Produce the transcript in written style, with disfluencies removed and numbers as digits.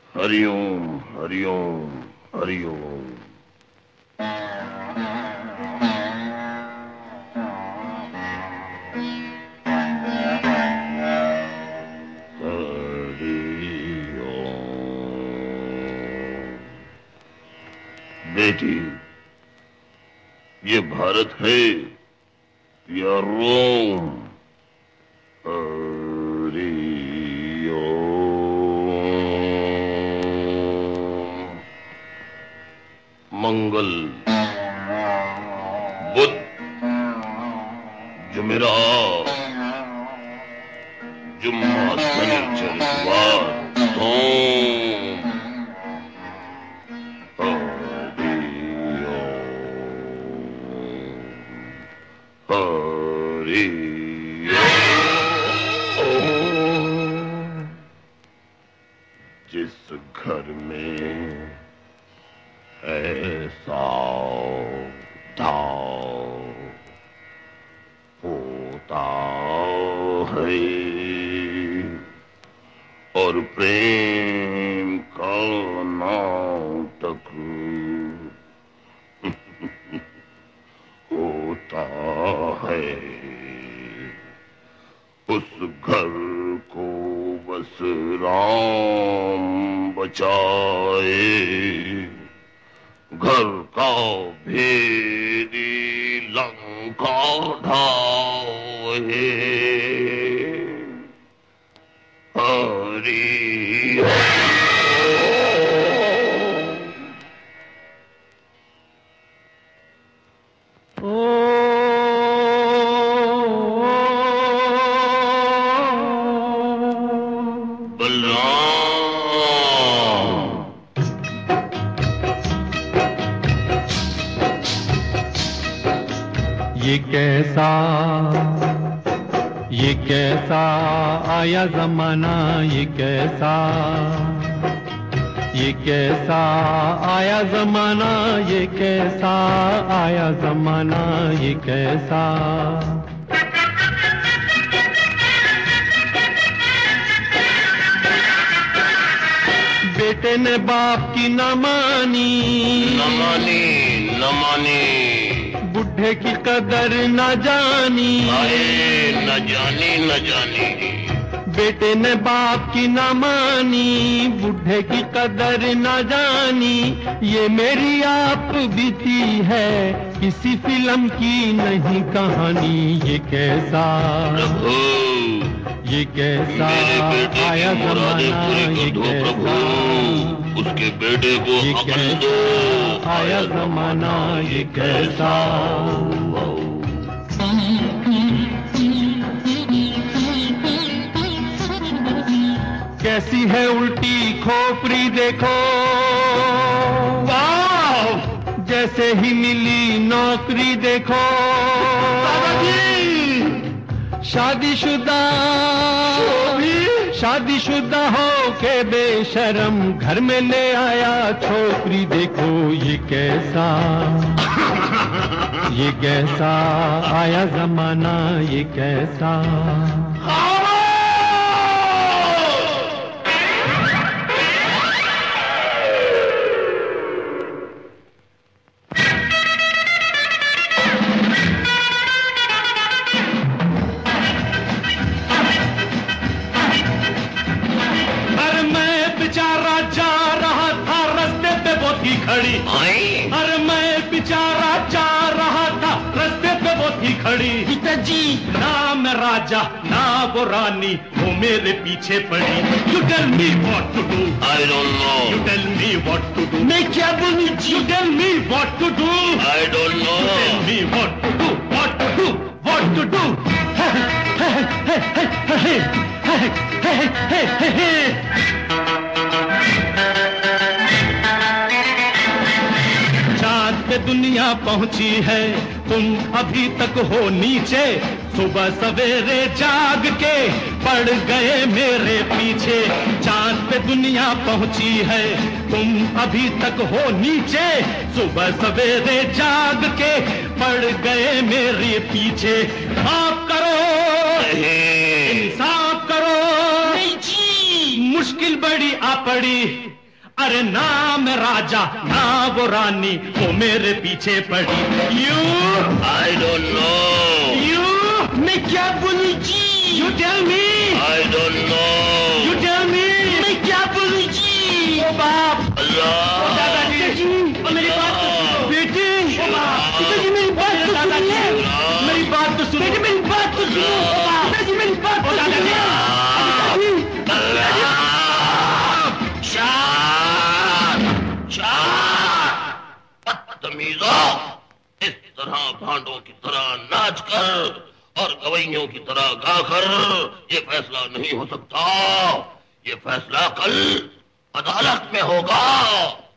हरिओम हरिओम हरिओम। बेटी, ये भारत है या रोम? मंगल, बुध, जुमेरात, जुम्मा, शनिचर, इतवार, सोम। हरि ओम। जिस घर में ऐसा दाव होता है और प्रेम का नाटक होता है, उस घर को बस राम बचाए। घर का भेदी लंका ढाए। हरि ये कैसा आया जमाना, ये कैसा आया जमाना, ये कैसा आया जमाना, ये कैसा। बेटे ने बाप की न मानी, न मानी, बुढ़े की कदर न जानी, न जानी। बेटे ने बाप की न मानी, बुढ़े की कदर न जानी। ये मेरी आप बीती है, किसी फिल्म की नहीं कहानी। ये कैसा आया जमाना, ये कैसा, उसके बेटे को ये कैसा आया जमाना, ये कैसा। कैसी है उल्टी खोपड़ी देखो, वाह! जैसे ही मिली नौकरी देखो, शादीशुदा हो के बेशरम घर में ले आया छोकरी देखो। ये कैसा आया जमाना, ये कैसा। अरे मैं बेचारा जा रहा था, रास्ते पे वो थी खड़ी। पिताजी, ना मैं राजा ना वो रानी, वो मेरे पीछे पड़ी। You tell me what to do. I don't know. You tell me what to do. मैं क्या बोलूं जी? You tell me what to do. I don't know. You tell me what to do. What to do. What to do. पे दुनिया पहुंची है, तुम अभी तक हो नीचे। सुबह सवेरे जाग के पड़ गए मेरे पीछे। चांद पे दुनिया पहुंची है, तुम अभी तक हो नीचे। सुबह सवेरे जाग के पड़ गए मेरे पीछे। माफ करो, इंसाफ करो, मुश्किल बड़ी आ पड़ी। अरे ना मैं राजा ना वो रानी, वो मेरे पीछे पड़ी। You I don't know. You मैं क्या बोलूं जी? You tell me. I don't know. You tell me. मैं क्या बोलूं जी? ओ बाप, अल्लाह। ओ दादाजी, ओ मेरी बात तो सुनो बेटे। ओ बाप, पिताजी मेरी बात तो सुनिए। मेरी बात तो सुनो बेटे, मेरी बात तो सुनो। ओ बाप, पिताजी मेरी बात तो सुनिए। बदतमीजो, इस तरह भांडों की तरह नाच कर और गवैयों की तरह गाकर ये फैसला नहीं हो सकता। ये फैसला कल अदालत में होगा।